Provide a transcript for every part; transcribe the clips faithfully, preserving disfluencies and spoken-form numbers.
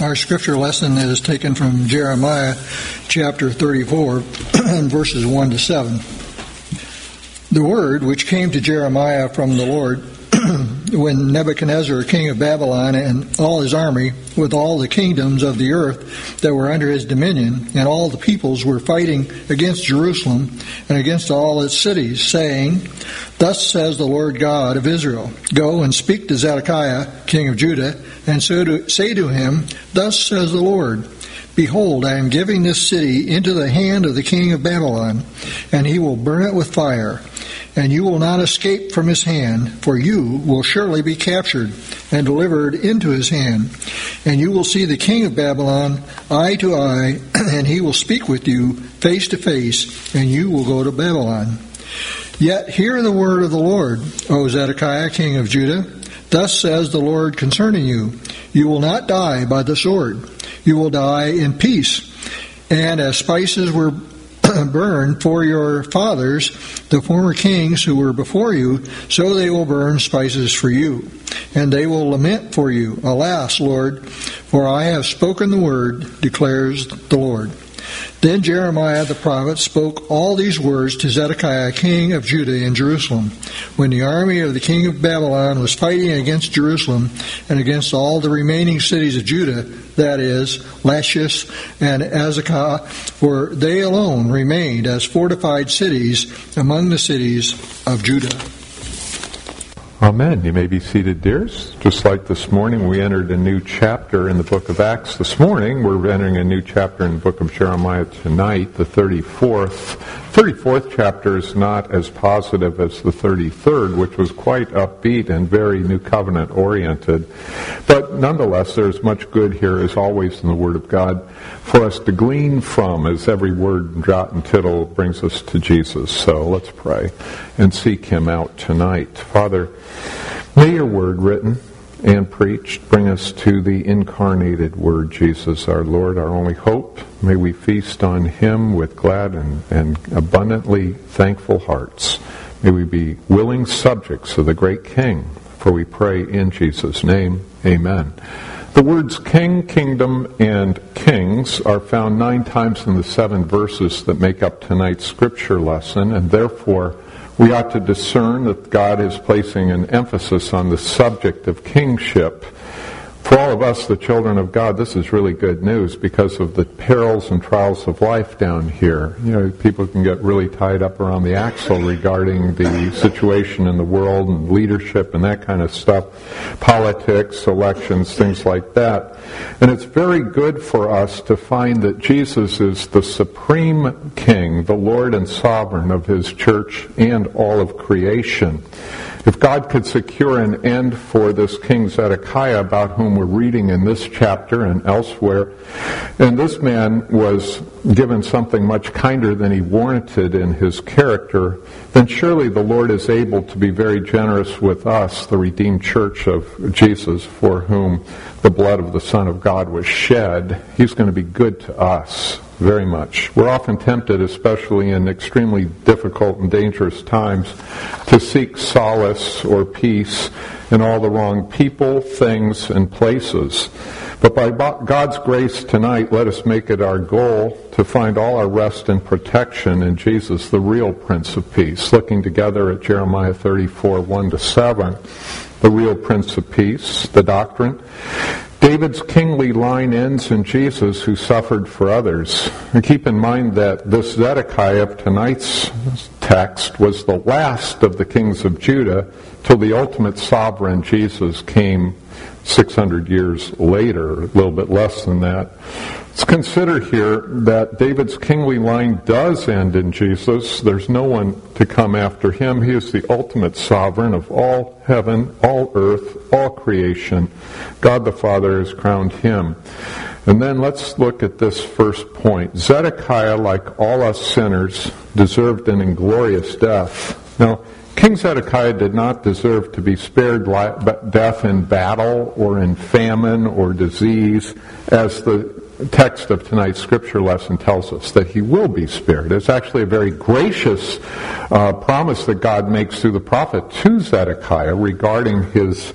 Our scripture lesson is taken from Jeremiah chapter thirty-four, verses one to seven. The word which came to Jeremiah from the Lord when Nebuchadnezzar, king of Babylon, and all his army, with all the kingdoms of the earth that were under his dominion, and all the peoples were fighting against Jerusalem and against all its cities, saying, Thus says the Lord God of Israel, Go and speak to Zedekiah, king of Judah, and so to, say to him, Thus says the Lord, Behold, I am giving this city into the hand of the king of Babylon, and he will burn it with fire. And you will not escape from his hand, for you will surely be captured and delivered into his hand. And you will see the king of Babylon eye to eye, and he will speak with you face to face, and you will go to Babylon. Yet hear the word of the Lord, O Zedekiah, king of Judah. Thus says the Lord concerning you, You will not die by the sword. You will die in peace. And as spices were burned for your fathers, the former kings who were before you, so they will burn spices for you. And they will lament for you, Alas, Lord, for I have spoken the word, declares the Lord. Then Jeremiah the prophet spoke all these words to Zedekiah, king of Judah in Jerusalem, when the army of the king of Babylon was fighting against Jerusalem and against all the remaining cities of Judah, that is, Lachish and Azekah, for they alone remained as fortified cities among the cities of Judah. Amen. You may be seated, dears. Just like this morning, we entered a new chapter in the book of Acts. This morning, we're entering a new chapter in the book of Jeremiah tonight, the thirty-fourth. thirty-fourth chapter is not as positive as the thirty-third, which was quite upbeat and very New Covenant oriented. But nonetheless, there's much good here, as always, in the Word of God for us to glean from, as every word, jot, and tittle brings us to Jesus. So let's pray and seek Him out tonight. Father, may your word written and preached bring us to the incarnated Word, Jesus, our Lord, our only hope. May we feast on Him with glad and, and abundantly thankful hearts. May we be willing subjects of the great King, for we pray in Jesus' name. Amen. The words king, kingdom, and kings are found nine times in the seven verses that make up tonight's scripture lesson, and therefore we ought to discern that God is placing an emphasis on the subject of kingship. For all of us, the children of God, this is really good news because of the perils and trials of life down here. You know, people can get really tied up around the axle regarding the situation in the world and leadership and that kind of stuff, politics, elections, things like that. And it's very good for us to find that Jesus is the supreme King, the Lord and sovereign of His church and all of creation. If God could secure an end for this King Zedekiah, about whom we're reading in this chapter and elsewhere, and this man was given something much kinder than he warranted in his character, then surely the Lord is able to be very generous with us, the redeemed church of Jesus, for whom the blood of the Son of God was shed. He's going to be good to us very much. We're often tempted, especially in extremely difficult and dangerous times, to seek solace or peace in all the wrong people, things, and places. But by God's grace tonight, let us make it our goal to find all our rest and protection in Jesus, the real Prince of Peace. Looking together at Jeremiah thirty-four, one to seven, the real Prince of Peace, the doctrine. David's kingly line ends in Jesus, who suffered for others. And keep in mind that this Zedekiah of tonight's text was the last of the kings of Judah till the ultimate sovereign, Jesus, came six hundred years later, a little bit less than that. Let's consider here that David's kingly line does end in Jesus. There's no one to come after him. He is the ultimate sovereign of all heaven, all earth, all creation. God the Father has crowned him. And then let's look at this first point. Zedekiah, like all us sinners, deserved an inglorious death. Now, King Zedekiah did not deserve to be spared death in battle or in famine or disease, as the text of tonight's scripture lesson tells us that he will be spared. It's actually a very gracious uh, promise that God makes through the prophet to Zedekiah regarding his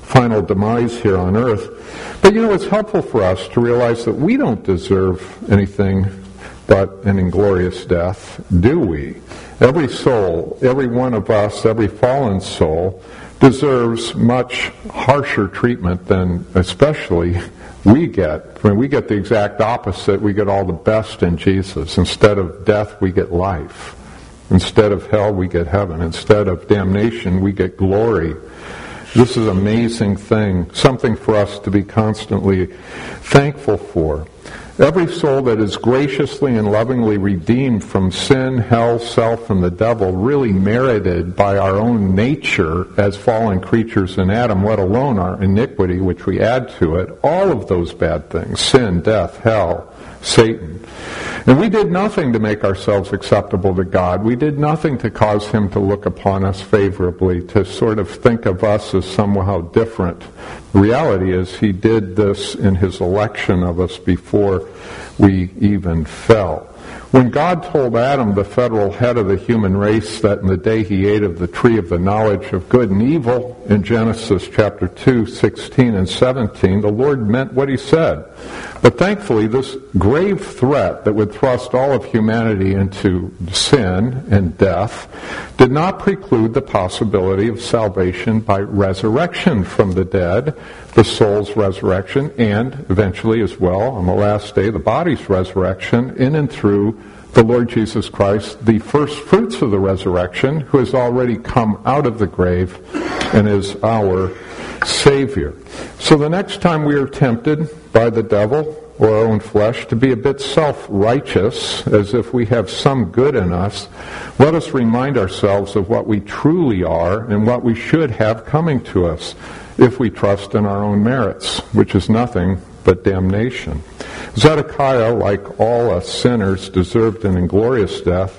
final demise here on earth. But you know, it's helpful for us to realize that we don't deserve anything but an inglorious death, do we? Every soul, every one of us, every fallen soul, deserves much harsher treatment than especially we get. I mean, we get the exact opposite. We get all the best in Jesus. Instead of death, we get life. Instead of hell, we get heaven. Instead of damnation, we get glory. This is an amazing thing, something for us to be constantly thankful for. Every soul that is graciously and lovingly redeemed from sin, hell, self, and the devil, really merited by our own nature as fallen creatures in Adam, let alone our iniquity, which we add to it, all of those bad things, sin, death, hell, Satan. And we did nothing to make ourselves acceptable to God. We did nothing to cause him to look upon us favorably, to sort of think of us as somehow different. The reality is he did this in his election of us before we even fell. When God told Adam, the federal head of the human race, that in the day he ate of the tree of the knowledge of good and evil, in Genesis chapter two, sixteen and seventeen, the Lord meant what he said. But thankfully, this grave threat that would thrust all of humanity into sin and death did not preclude the possibility of salvation by resurrection from the dead, the soul's resurrection, and eventually as well, on the last day, the body's resurrection, in and through the Lord Jesus Christ, the first fruits of the resurrection, who has already come out of the grave and is our Savior. So the next time we are tempted by the devil or our own flesh to be a bit self-righteous, as if we have some good in us, let us remind ourselves of what we truly are and what we should have coming to us if we trust in our own merits, which is nothing but damnation. Zedekiah, like all us sinners, deserved an inglorious death.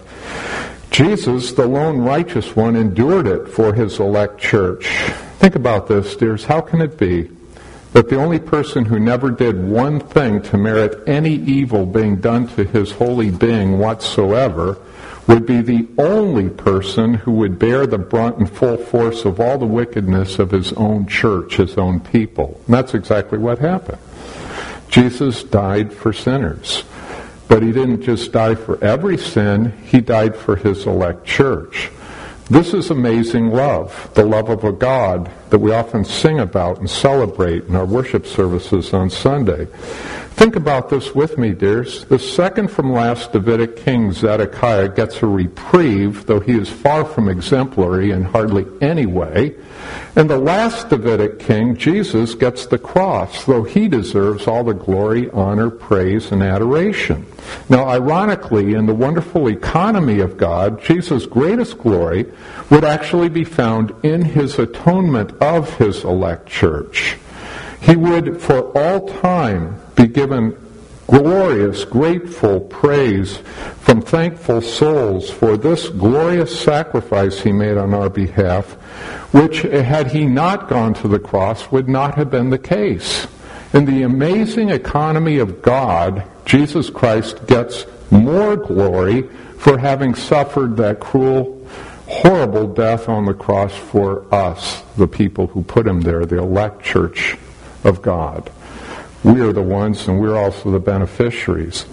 Jesus, the lone righteous one, endured it for his elect church. Think about this, dears. How can it be that the only person who never did one thing to merit any evil being done to his holy being whatsoever would be the only person who would bear the brunt and full force of all the wickedness of his own church, his own people? And that's exactly what happened. Jesus died for sinners. But he didn't just die for every sin, he died for his elect church. This is amazing love, the love of a God that we often sing about and celebrate in our worship services on Sunday. Think about this with me, dears. The second from last Davidic king, Zedekiah, gets a reprieve, though he is far from exemplary in hardly any way. And the last Davidic king, Jesus, gets the cross, though he deserves all the glory, honor, praise, and adoration. Now, ironically, in the wonderful economy of God, Jesus' greatest glory would actually be found in his atonement of his elect church. He would, for all time, be given glorious, grateful praise from thankful souls for this glorious sacrifice he made on our behalf, which, had he not gone to the cross, would not have been the case. In the amazing economy of God, Jesus Christ gets more glory for having suffered that cruel, horrible death on the cross for us, the people who put him there, the elect church of God. We are the ones, and we're also the beneficiaries.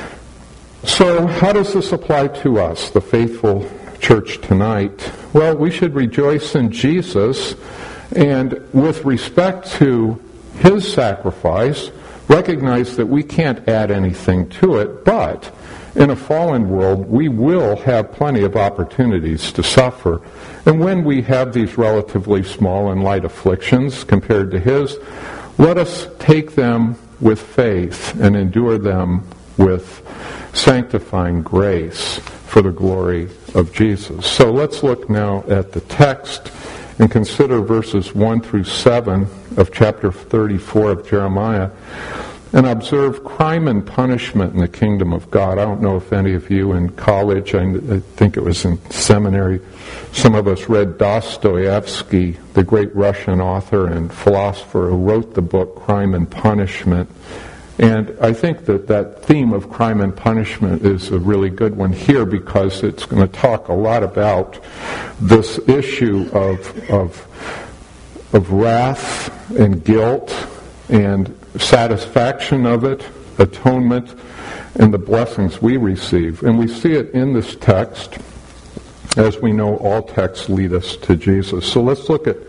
So how does this apply to us, the faithful church tonight? Well, we should rejoice in Jesus, and with respect to his sacrifice, recognize that we can't add anything to it, but in a fallen world, we will have plenty of opportunities to suffer. And when we have these relatively small and light afflictions compared to his, let us take them with faith and endure them with sanctifying grace for the glory of Jesus. So let's look now at the text and consider verses one through seven of chapter thirty-four of Jeremiah, and observe crime and punishment in the kingdom of God. I don't know if any of you in college, I think it was in seminary, some of us read Dostoevsky, the great Russian author and philosopher who wrote the book Crime and Punishment. And I think that that theme of crime and punishment is a really good one here, because it's going to talk a lot about this issue of, of of wrath and guilt and satisfaction of it, atonement, and the blessings we receive. And we see it in this text. As we know, all texts lead us to Jesus. So let's look at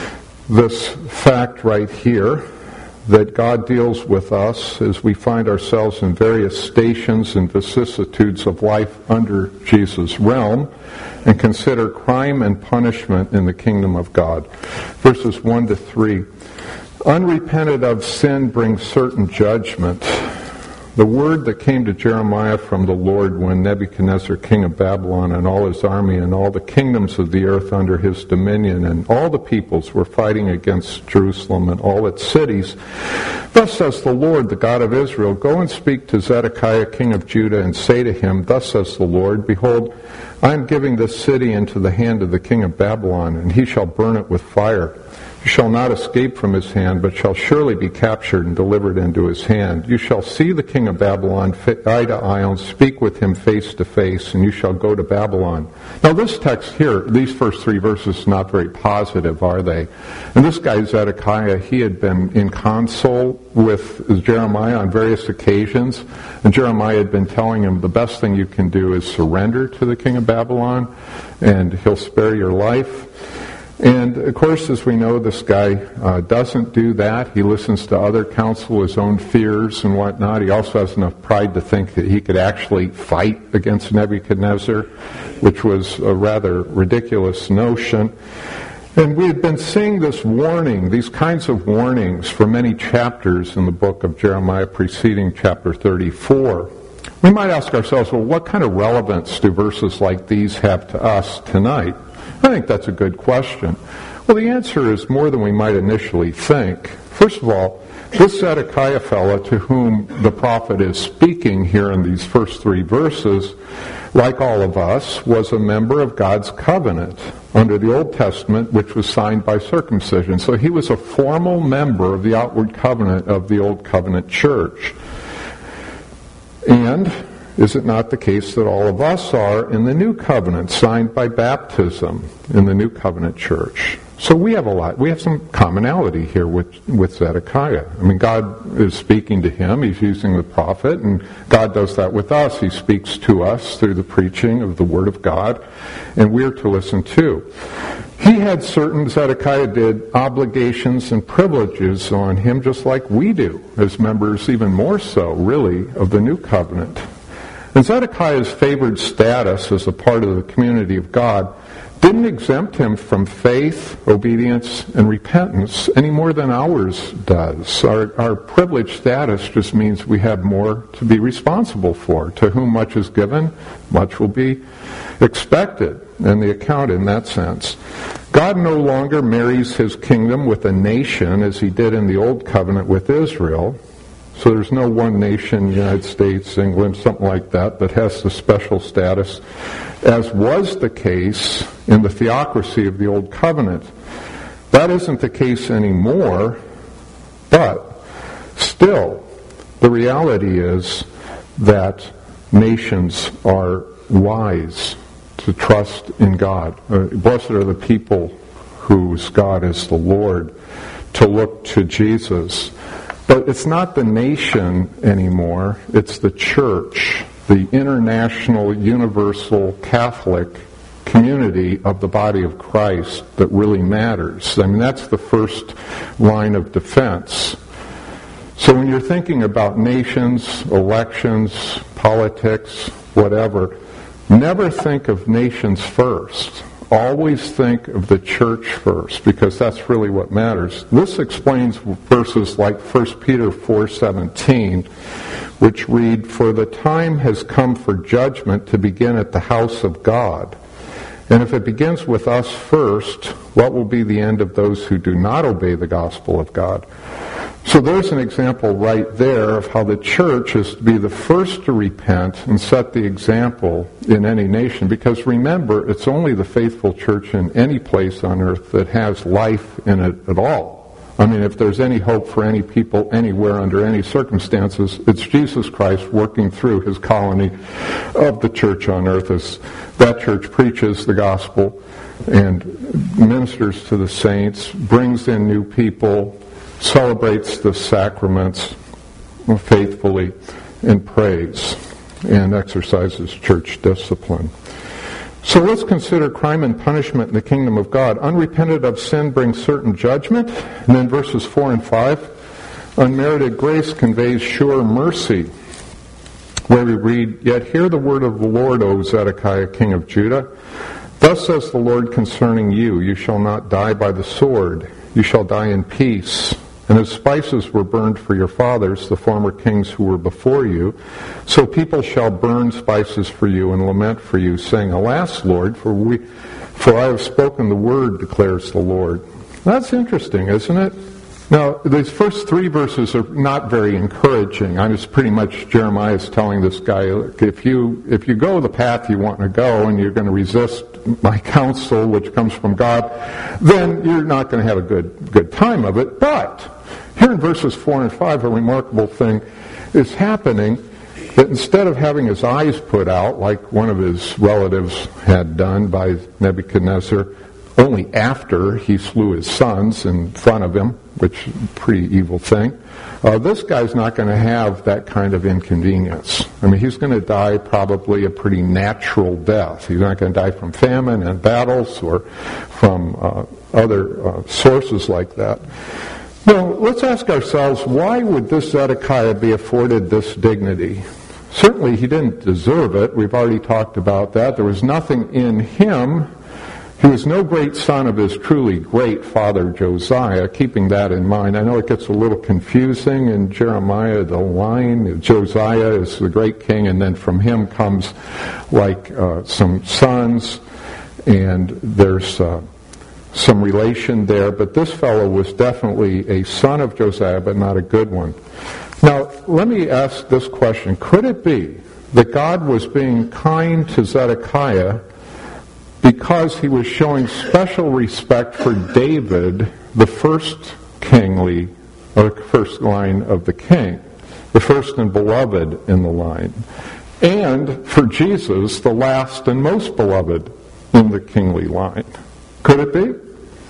this fact right here, that God deals with us as we find ourselves in various stations and vicissitudes of life under Jesus' realm, and consider crime and punishment in the kingdom of God. Verses one to three. Unrepented of sin brings certain judgment. The word that came to Jeremiah from the Lord when Nebuchadnezzar, king of Babylon, and all his army and all the kingdoms of the earth under his dominion and all the peoples were fighting against Jerusalem and all its cities. Thus says the Lord, the God of Israel, go and speak to Zedekiah, king of Judah, and say to him, thus says the Lord, behold, I am giving this city into the hand of the king of Babylon, and he shall burn it with fire. You shall not escape from his hand, but shall surely be captured and delivered into his hand. You shall see the king of Babylon eye to eye and speak with him face to face, and you shall go to Babylon. Now this text here, these first three verses, are not very positive, are they? And this guy Zedekiah, he had been in counsel with Jeremiah on various occasions, and Jeremiah had been telling him the best thing you can do is surrender to the king of Babylon, and he'll spare your life. And, of course, as we know, this guy uh, doesn't do that. He listens to other counsel, his own fears and whatnot. He also has enough pride to think that he could actually fight against Nebuchadnezzar, which was a rather ridiculous notion. And we had been seeing this warning, these kinds of warnings, for many chapters in the book of Jeremiah preceding chapter thirty-four. We might ask ourselves, well, what kind of relevance do verses like these have to us tonight? I think that's a good question. Well, the answer is more than we might initially think. First of all, this Zedekiah fellow to whom the prophet is speaking here in these first three verses, like all of us, was a member of God's covenant under the Old Testament, which was signed by circumcision. So he was a formal member of the outward covenant of the Old Covenant church. And is it not the case that all of us are in the new covenant, signed by baptism in the new covenant church? So we have a lot. We have some commonality here with, with Zedekiah. I mean, God is speaking to him. He's using the prophet, and God does that with us. He speaks to us through the preaching of the Word of God, and we're to listen too. He had certain, Zedekiah did, obligations and privileges on him, just like we do, as members, even more so, really, of the new covenant. And Zedekiah's favored status as a part of the community of God didn't exempt him from faith, obedience, and repentance any more than ours does. Our, our privileged status just means we have more to be responsible for. To whom much is given, much will be expected, and the account in that sense. God no longer marries his kingdom with a nation as he did in the Old Covenant with Israel. So there's no one nation, United States, England, something like that, that has the special status, as was the case in the theocracy of the Old Covenant. That isn't the case anymore, but still, the reality is that nations are wise to trust in God. Uh, blessed are the people whose God is the Lord, to look to Jesus. But it's not the nation anymore, it's the church, the international, universal, Catholic community of the body of Christ that really matters. I mean, that's the first line of defense. So when you're thinking about nations, elections, politics, whatever, never think of nations first. Always think of the church first, because that's really what matters. This explains verses like First Peter four seventeen, which read, "For the time has come for judgment to begin at the house of God. And if it begins with us first, what will be the end of those who do not obey the gospel of God?" So there's an example right there of how the church is to be the first to repent and set the example in any nation. Because remember, it's only the faithful church in any place on earth that has life in it at all. I mean, if there's any hope for any people anywhere under any circumstances, it's Jesus Christ working through his colony of the church on earth as that church preaches the gospel and ministers to the saints, brings in new people, celebrates the sacraments faithfully, and prays, and exercises church discipline. So let's consider crime and punishment in the kingdom of God. Unrepented of sin brings certain judgment. And then verses four and five, unmerited grace conveys sure mercy, where we read, Yet hear the word of the Lord, O Zedekiah, king of Judah. Thus says the Lord concerning you, you shall not die by the sword, you shall die in peace. And as spices were burned for your fathers, the former kings who were before you, so people shall burn spices for you and lament for you, saying, Alas, Lord, for we, for I have spoken the word, declares the Lord. That's interesting, isn't it? Now, these first three verses are not very encouraging. I mean, it's pretty much Jeremiah is telling this guy, if you if you go the path you want to go and you're going to resist my counsel, which comes from God, then you're not going to have a good good time of it. But here in verses four and five, a remarkable thing is happening, that instead of having his eyes put out, like one of his relatives had done by Nebuchadnezzar, only after he slew his sons in front of him, which is a pretty evil thing, uh, this guy's not going to have that kind of inconvenience. I mean, he's going to die probably a pretty natural death. He's not going to die from famine and battles or from uh, other uh, sources like that. Now, let's ask ourselves, why would this Zedekiah be afforded this dignity? Certainly he didn't deserve it. We've already talked about that. There was nothing in him. He was no great son of his truly great father Josiah, keeping that in mind. I know it gets a little confusing in Jeremiah, the line, Josiah is the great king, and then from him comes like uh, some sons, and there's uh, some relation there, but this fellow was definitely a son of Josiah, but not a good one. Now, let me ask this question. Could it be that God was being kind to Zedekiah because he was showing special respect for David, the first kingly, or the first line of the king, the first and beloved in the line, and for Jesus, the last and most beloved in the kingly line? Could it be?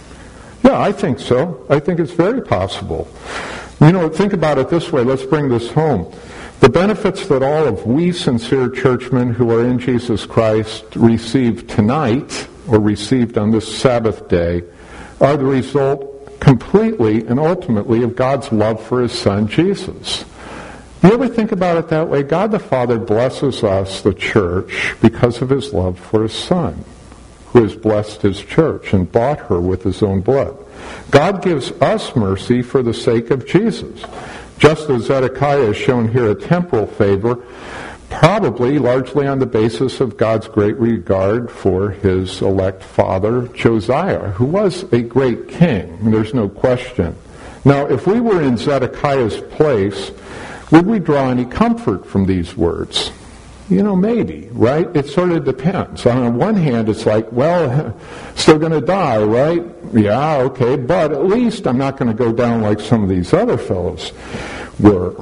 Yeah, I think so. I think it's very possible. You know, think about it this way. Let's bring this home. The benefits that all of we sincere churchmen who are in Jesus Christ receive tonight, or received on this Sabbath day, are the result completely and ultimately of God's love for his Son, Jesus. You ever think about it that way? God the Father blesses us, the church, because of his love for his Son, who has blessed his church and bought her with his own blood. God gives us mercy for the sake of Jesus. Just as Zedekiah has shown here a temporal favor, probably largely on the basis of God's great regard for his elect father, Josiah, who was a great king. There's no question. Now, if we were in Zedekiah's place, would we draw any comfort from these words? You know, maybe, right? It sort of depends. On one hand, it's like, well, still going to die, right? Yeah, okay, but at least I'm not going to go down like some of these other fellows were.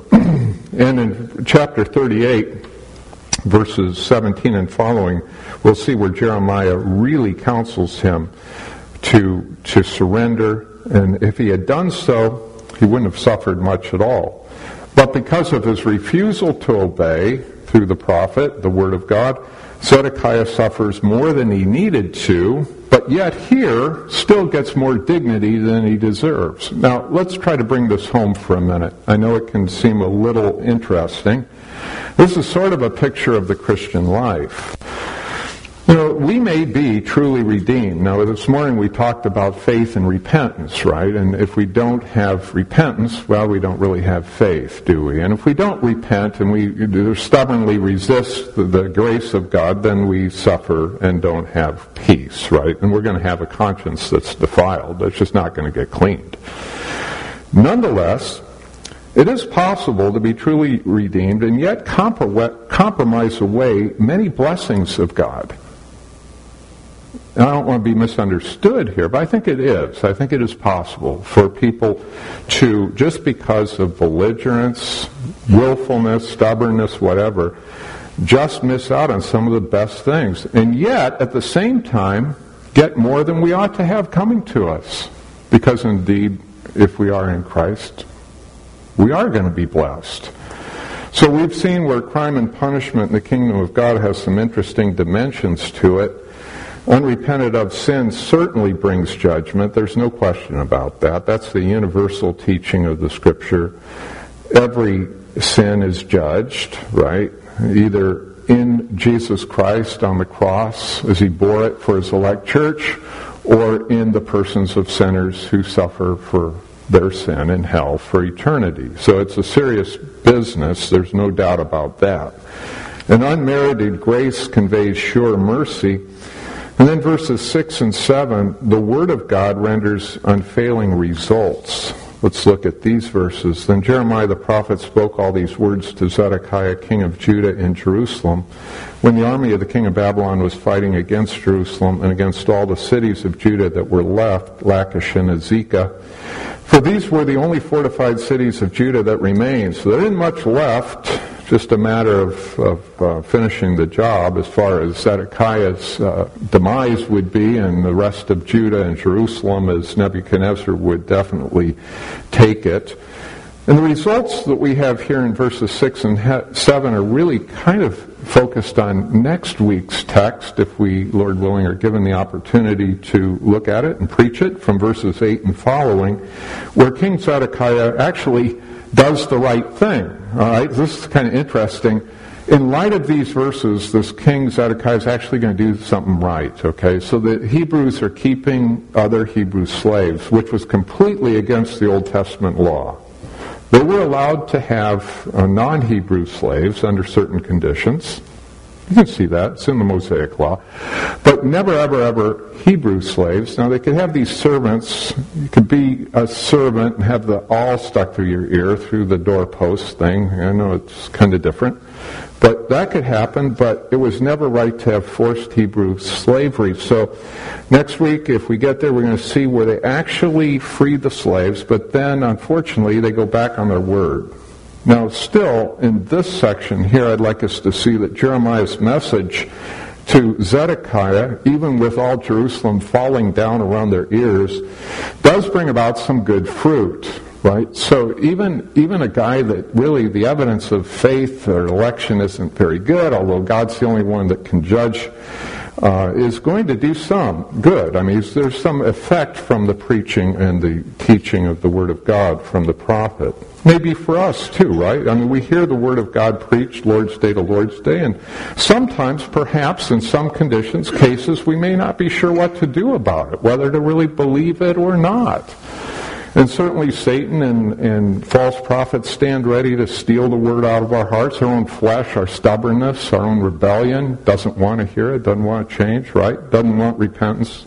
And in chapter thirty-eight, verses seventeen and following, we'll see where Jeremiah really counsels him to, to surrender. And if he had done so, he wouldn't have suffered much at all. But because of his refusal to obey through the prophet, the word of God, Zedekiah suffers more than he needed to, but yet here still gets more dignity than he deserves. Now, let's try to bring this home for a minute. I know it can seem a little interesting. This is sort of a picture of the Christian life. You know, we may be truly redeemed. Now, this morning we talked about faith and repentance, right? And if we don't have repentance, well, we don't really have faith, do we? And if we don't repent and we stubbornly resist the, the grace of God, then we suffer and don't have peace, right? And we're going to have a conscience that's defiled. That's just not going to get cleaned. Nonetheless, it is possible to be truly redeemed and yet compro- compromise away many blessings of God. And I don't want to be misunderstood here, but I think it is. I think it is possible for people to, just because of belligerence, willfulness, stubbornness, whatever, just miss out on some of the best things. And yet, at the same time, get more than we ought to have coming to us. Because indeed, if we are in Christ, we are going to be blessed. So we've seen where crime and punishment in the kingdom of God has some interesting dimensions to it. Unrepented of sin certainly brings judgment. There's no question about that. That's the universal teaching of the Scripture. Every sin is judged, right? Either in Jesus Christ on the cross as he bore it for his elect church, or in the persons of sinners who suffer for their sin in hell for eternity. So it's a serious business. There's no doubt about that. And unmerited grace conveys sure mercy. And then verses six and seven, the Word of God renders unfailing results. Let's look at these verses. Then Jeremiah the prophet spoke all these words to Zedekiah, king of Judah, in Jerusalem, when the army of the king of Babylon was fighting against Jerusalem and against all the cities of Judah that were left, Lachish and Azekah. For these were the only fortified cities of Judah that remained. So there isn't much left, just a matter of, of uh, finishing the job as far as Zedekiah's uh, demise would be, and the rest of Judah and Jerusalem, as Nebuchadnezzar would definitely take it. And the results that we have here in verses six and seven are really kind of focused on next week's text, if we, Lord willing, are given the opportunity to look at it and preach it from verses eight and following, where King Zedekiah actually does the right thing. All right, this is kind of interesting. In light of these verses, this King Zedekiah is actually going to do something right, okay? So the Hebrews are keeping other Hebrew slaves, which was completely against the Old Testament law. They were allowed to have uh, non-Hebrew slaves under certain conditions. You can see that. It's in the Mosaic Law. But never, ever, ever Hebrew slaves. Now, they could have these servants. You could be a servant and have the awl stuck through your ear through the doorpost thing. I know it's kind of different. But that could happen, but it was never right to have forced Hebrew slavery. So next week, if we get there, we're going to see where they actually freed the slaves, but then, unfortunately, they go back on their word. Now, still, in this section here, I'd like us to see that Jeremiah's message to Zedekiah, even with all Jerusalem falling down around their ears, does bring about some good fruit. Right? So even even a guy that really the evidence of faith or election isn't very good, although God's the only one that can judge, uh, is going to do some good. I mean, there's some effect from the preaching and the teaching of the Word of God from the prophet. Maybe for us too, right? I mean, we hear the Word of God preached Lord's Day to Lord's Day, and sometimes, perhaps, in some conditions, cases, we may not be sure what to do about it, whether to really believe it or not. And certainly Satan and, and false prophets stand ready to steal the word out of our hearts. Our own flesh, our stubbornness, our own rebellion doesn't want to hear it, doesn't want to change, right? Doesn't want repentance.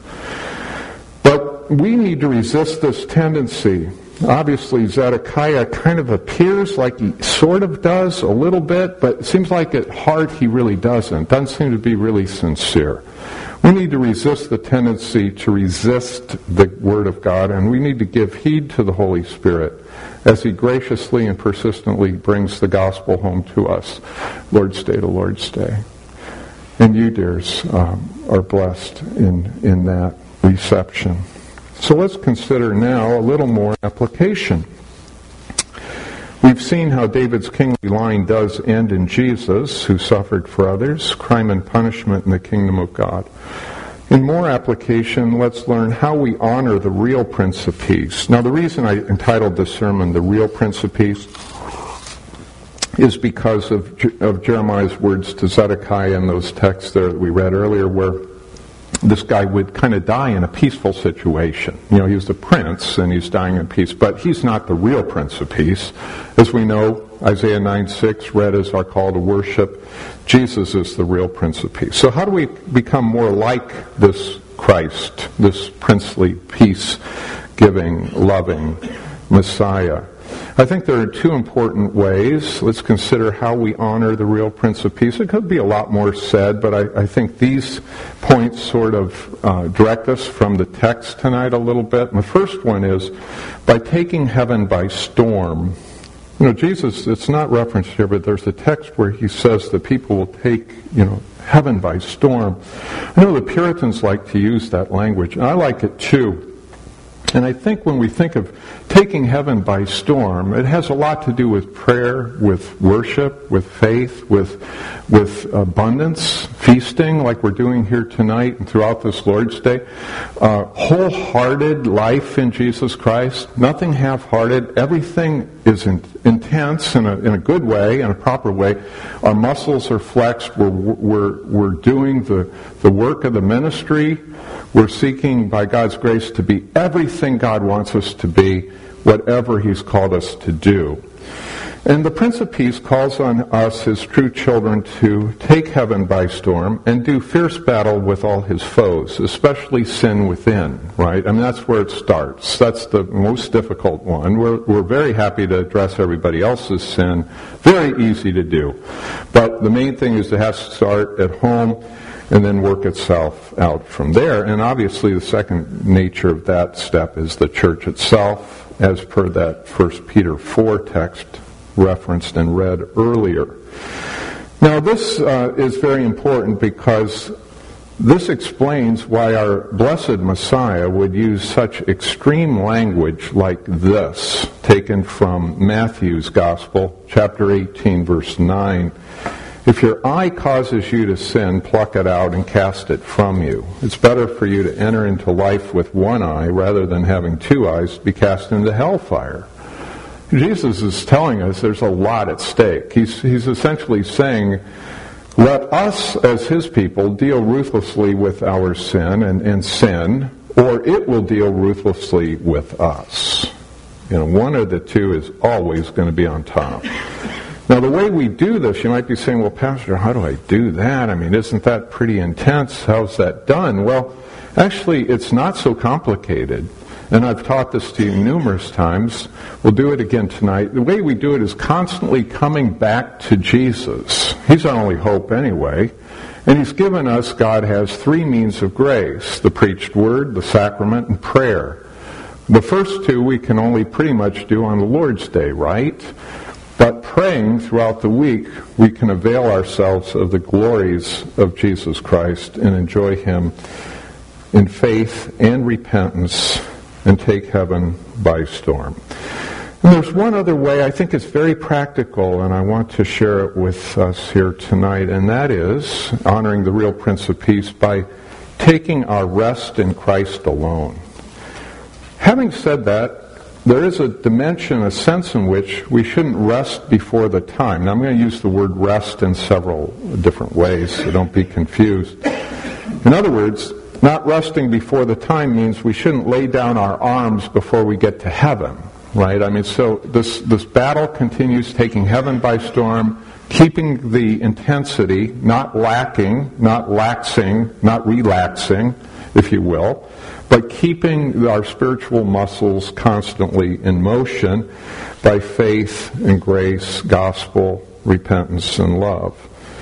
But we need to resist this tendency. Obviously, Zedekiah kind of appears like he sort of does a little bit, but it seems like at heart he really doesn't. Doesn't seem to be really sincere. We need to resist the tendency to resist the Word of God, and we need to give heed to the Holy Spirit as He graciously and persistently brings the gospel home to us, Lord's Day to Lord's Day. And you, dears, um, are blessed in, in that reception. So let's consider now a little more application. We've seen how David's kingly line does end in Jesus, who suffered for others, crime and punishment in the kingdom of God. In more application, let's learn how we honor the real Prince of Peace. Now, the reason I entitled this sermon, The Real Prince of Peace, is because of, of Jeremiah's words to Zedekiah in those texts there that we read earlier, where this guy would kind of die in a peaceful situation. You know, he's the prince and he's dying in peace, but he's not the real Prince of Peace. As we know, Isaiah nine six, read as our call to worship, Jesus is the real Prince of Peace. So how do we become more like this Christ, this princely, peace-giving, loving Messiah? I think there are two important ways. Let's consider how we honor the real Prince of Peace. It could be a lot more said, but I, I think these points sort of uh, direct us from the text tonight a little bit. And the first one is by taking heaven by storm. You know, Jesus, it's not referenced here, but there's a text where he says that people will take, you know, heaven by storm. I know the Puritans like to use that language, and I like it too. And I think when we think of taking heaven by storm, it has a lot to do with prayer, with worship, with faith, with with abundance, feasting like we're doing here tonight and throughout this Lord's Day. Uh, wholehearted life in Jesus Christ, nothing half-hearted. Everything is in, intense in a, in a good way, in a proper way. Our muscles are flexed. We're, we're, we're doing the, the work of the ministry. We're seeking, by God's grace, to be everything God wants us to be, whatever He's called us to do. And the Prince of Peace calls on us, His true children, to take heaven by storm and do fierce battle with all His foes, especially sin within, right? I mean, that's where it starts. That's the most difficult one. We're, we're very happy to address everybody else's sin. Very easy to do. But the main thing is it has to start at home and then work itself out from there. And obviously the second nature of that step is the church itself, as per that First Peter four text referenced and read earlier. Now this uh, is very important because this explains why our blessed Messiah would use such extreme language like this, taken from Matthew's Gospel, chapter eighteen, verse nine. If your eye causes you to sin, pluck it out and cast it from you. It's better for you to enter into life with one eye rather than having two eyes to be cast into hellfire. Jesus is telling us there's a lot at stake. He's, he's essentially saying, let us as His people deal ruthlessly with our sin and, and sin, or it will deal ruthlessly with us. You know, one of the two is always going to be on top. Now, the way we do this, you might be saying, well, Pastor, how do I do that? I mean, isn't that pretty intense? How's that done? Well, actually, it's not so complicated. And I've taught this to you numerous times. We'll do it again tonight. The way we do it is constantly coming back to Jesus. He's our only hope anyway. And He's given us, God has three means of grace: the preached word, the sacrament, and prayer. The first two we can only pretty much do on the Lord's Day, right? But praying throughout the week, we can avail ourselves of the glories of Jesus Christ and enjoy Him in faith and repentance and take heaven by storm. And there's one other way I think it's very practical, and I want to share it with us here tonight, and that is honoring the real Prince of Peace by taking our rest in Christ alone. Having said that, there is a dimension, a sense in which we shouldn't rest before the time. Now, I'm going to use the word rest in several different ways, so don't be confused. In other words, not resting before the time means we shouldn't lay down our arms before we get to heaven, right? I mean, so this, this battle continues, taking heaven by storm, keeping the intensity, not lacking, not laxing, not relaxing, if you will, but keeping our spiritual muscles constantly in motion by faith and grace, gospel, repentance, and love.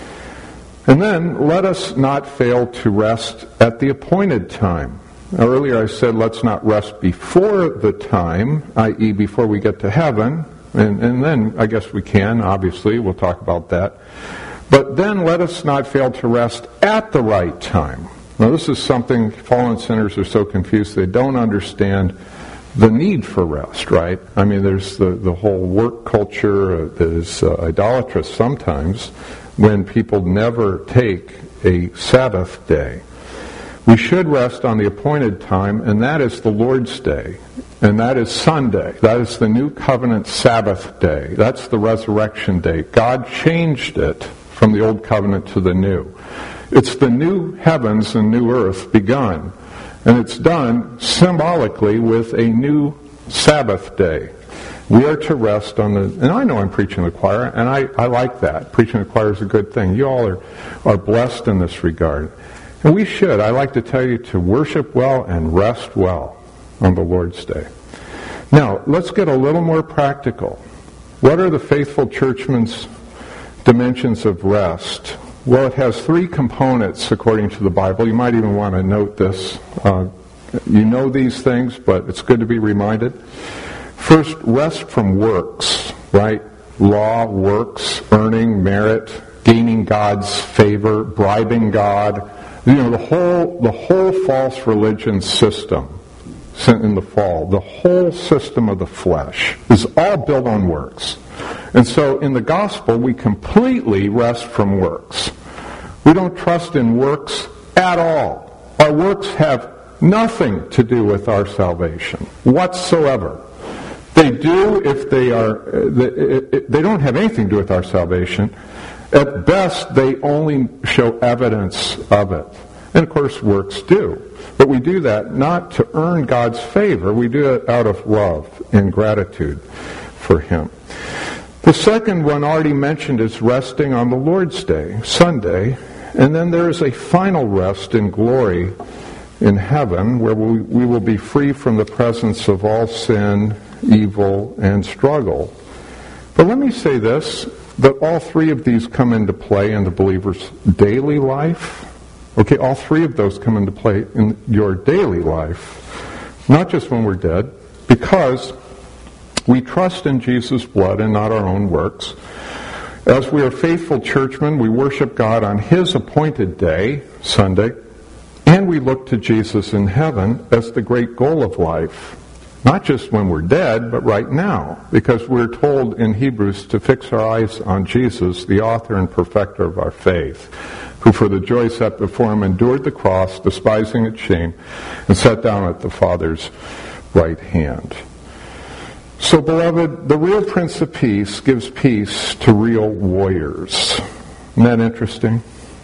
And then let us not fail to rest at the appointed time. Now, earlier I said let's not rest before the time, that is before we get to heaven, and, and then I guess we can, obviously, we'll talk about that. But then let us not fail to rest at the right time. Now, this is something fallen sinners are so confused they don't understand the need for rest, right? I mean, there's the, the whole work culture that is uh, idolatrous sometimes when people never take a Sabbath day. We should rest on the appointed time, and that is the Lord's Day. And that is Sunday. That is the New Covenant Sabbath day. That's the resurrection day. God changed it from the Old Covenant to the New. It's the new heavens and new earth begun. And it's done symbolically with a new Sabbath day. We are to rest on the, and I know I'm preaching to the choir, and I, I like that. Preaching to the choir is a good thing. You all are, are blessed in this regard. And we should. I like to tell you to worship well and rest well on the Lord's Day. Now, let's get a little more practical. What are the faithful churchman's dimensions of rest? Well, it has three components according to the Bible. You might even want to note this. Uh, you know these things, but it's good to be reminded. First, rest from works, right? Law, works, earning, merit, gaining God's favor, bribing God. You know, the whole the whole false religion system in the fall, the whole system of the flesh is all built on works. And so in the gospel, we completely rest from works. We don't trust in works at all. Our works have nothing to do with our salvation whatsoever. They do if they are, they don't have anything to do with our salvation. At best, they only show evidence of it. And of course, works do. But we do that not to earn God's favor. We do it out of love and gratitude for Him. The second one already mentioned is resting on the Lord's Day, Sunday. And then there is a final rest in glory in heaven where we, we will be free from the presence of all sin, evil, and struggle. But let me say this, that all three of these come into play in the believer's daily life. Okay, all three of those come into play in your daily life, not just when we're dead, because we trust in Jesus' blood and not our own works. As we are faithful churchmen, we worship God on His appointed day, Sunday, and we look to Jesus in heaven as the great goal of life. Not just when we're dead, but right now, because we're told in Hebrews to fix our eyes on Jesus, the author and perfecter of our faith, who for the joy set before Him endured the cross, despising its shame, and sat down at the Father's right hand. So, beloved, the real Prince of Peace gives peace to real warriors. Isn't that interesting?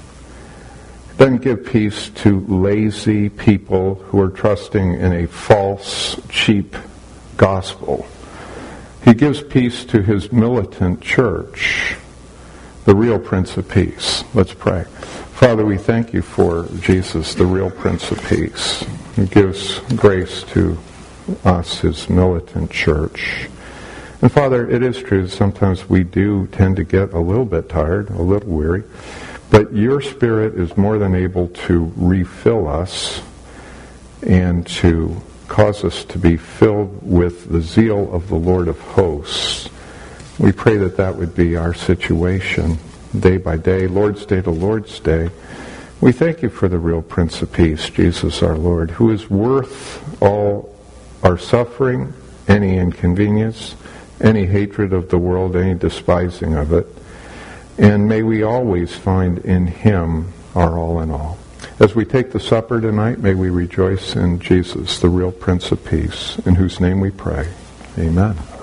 It doesn't give peace to lazy people who are trusting in a false, cheap gospel. He gives peace to His militant church, the real Prince of Peace. Let's pray. Father, we thank You for Jesus, the real Prince of Peace, who gives grace to us, His militant church. And Father, it is true, sometimes we do tend to get a little bit tired, a little weary, but Your Spirit is more than able to refill us and to cause us to be filled with the zeal of the Lord of hosts. We pray that that would be our situation day by day, Lord's Day to Lord's Day. We thank You for the real Prince of Peace, Jesus our Lord, who is worth all our suffering, any inconvenience, any hatred of the world, any despising of it. And may we always find in Him our all in all. As we take the supper tonight, may we rejoice in Jesus, the real Prince of Peace, in whose name we pray. Amen.